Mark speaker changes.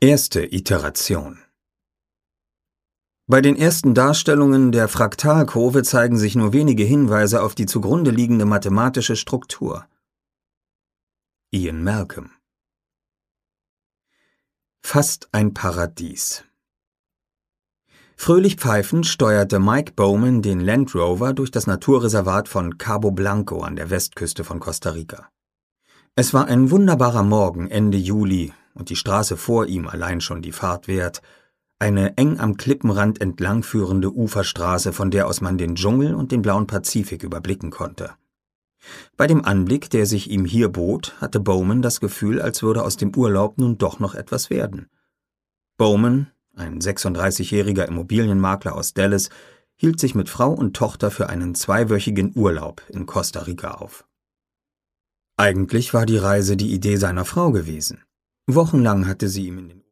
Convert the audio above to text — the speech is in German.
Speaker 1: Erste Iteration. Bei den ersten Darstellungen der Fraktalkurve zeigen sich nur wenige Hinweise auf die zugrunde liegende mathematische Struktur. Ian Malcolm. Fast ein Paradies. Fröhlich pfeifend steuerte Mike Bowman den Land Rover durch das Naturreservat von Cabo Blanco an der Westküste von Costa Rica. Es war ein wunderbarer Morgen Ende Juli und die Straße vor ihm allein schon die Fahrt wert, eine eng am Klippenrand entlang führende Uferstraße, von der aus man den Dschungel und den blauen Pazifik überblicken konnte. Bei dem Anblick, der sich ihm hier bot, hatte Bowman das Gefühl, als würde aus dem Urlaub nun doch noch etwas werden. Bowman, ein 36-jähriger Immobilienmakler aus Dallas, hielt sich mit Frau und Tochter für einen 2-wöchigen Urlaub in Costa Rica auf. Eigentlich war die Reise die Idee seiner Frau gewesen. Wochenlang hatte sie ihm in den